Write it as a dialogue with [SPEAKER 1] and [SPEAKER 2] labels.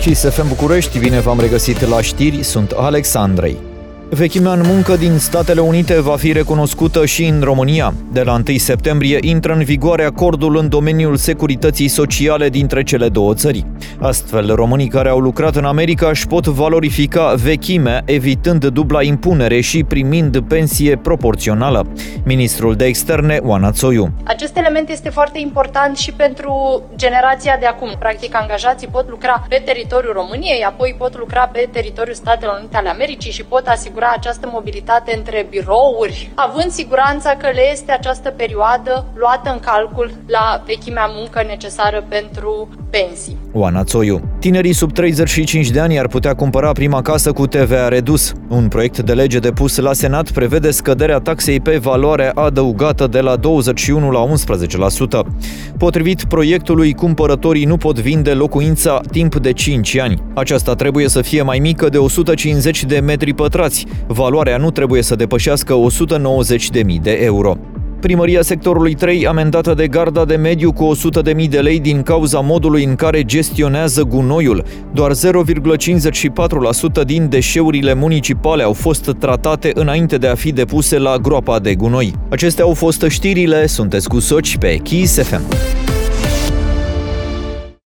[SPEAKER 1] Kiss FM București, bine v-am regăsit la știri, sunt Alex Andrei. Vechimea în muncă din Statele Unite va fi recunoscută și în România. De la 1 septembrie intră în vigoare acordul în domeniul securității sociale dintre cele două țări. Astfel, românii care au lucrat în America își pot valorifica vechimea, evitând dubla impunere și primind pensie proporțională. Ministrul de Externe, Oana Țoiu.
[SPEAKER 2] Acest element este foarte important și pentru generația de acum. Practic, angajații pot lucra pe teritoriul României, apoi pot lucra pe teritoriul Statelor Unite ale Americii și pot asigura această mobilitate între birouri, având siguranța că le este această perioadă luată în calcul la vechimea muncă necesară pentru pensii.
[SPEAKER 1] Oana Țoiu. Tinerii sub 35 de ani ar putea cumpăra prima casă cu TVA redus. Un proiect de lege depus la Senat prevede scăderea taxei pe valoare adăugată de la 21 la 11%. Potrivit proiectului, cumpărătorii nu pot vinde locuința timp de 5 ani. Aceasta trebuie să fie mai mică de 150 de metri pătrați. Valoarea nu trebuie să depășească 190.000 de euro. Primăria sectorului 3 amendată de Garda de Mediu cu 100.000 de lei din cauza modului în care gestionează gunoiul. Doar 0,54% din deșeurile municipale au fost tratate înainte de a fi depuse la groapa de gunoi. Acestea au fost știrile, sunteți cu Soci pe Kiss FM.